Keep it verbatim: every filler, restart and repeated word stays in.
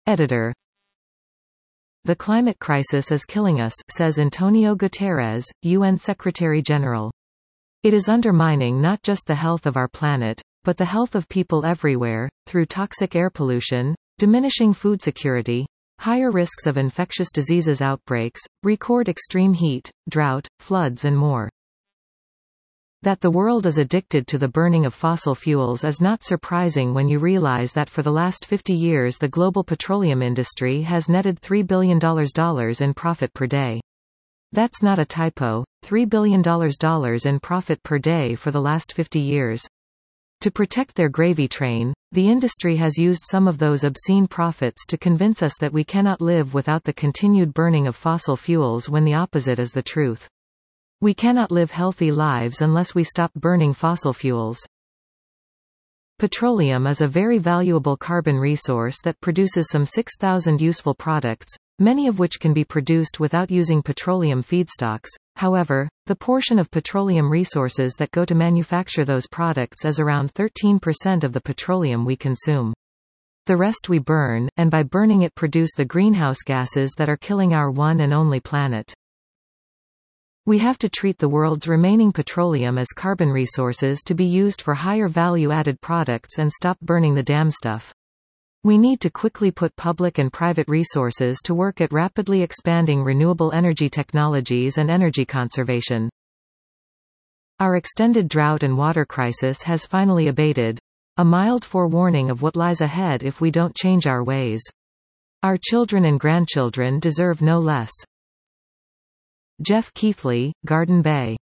Editor. The climate crisis is killing us, says Antonio Guterres, U N Secretary-General. It is undermining not just the health of our planet, but the health of people everywhere, through toxic air pollution, diminishing food security, higher risks of infectious diseases outbreaks, record extreme heat, drought, floods and more. That the world is addicted to the burning of fossil fuels is not surprising when you realize that for the last fifty years the global petroleum industry has netted three billion dollars in profit per day. That's not a typo, three billion dollars in profit per day for the last fifty years. To protect their gravy train, the industry has used some of those obscene profits to convince us that we cannot live without the continued burning of fossil fuels when the opposite is the truth. We cannot live healthy lives unless we stop burning fossil fuels. Petroleum is a very valuable carbon resource that produces some six thousand useful products, many of which can be produced without using petroleum feedstocks. However, the portion of petroleum resources that go to manufacture those products is around thirteen percent of the petroleum we consume. The rest we burn, and by burning it produce the greenhouse gases that are killing our one and only planet. We have to treat the world's remaining petroleum as carbon resources to be used for higher value-added products and stop burning the damn stuff. We need to quickly put public and private resources to work at rapidly expanding renewable energy technologies and energy conservation. Our extended drought and water crisis has finally abated, a mild forewarning of what lies ahead if we don't change our ways. Our children and grandchildren deserve no less. Jeff Keithley, Garden Bay.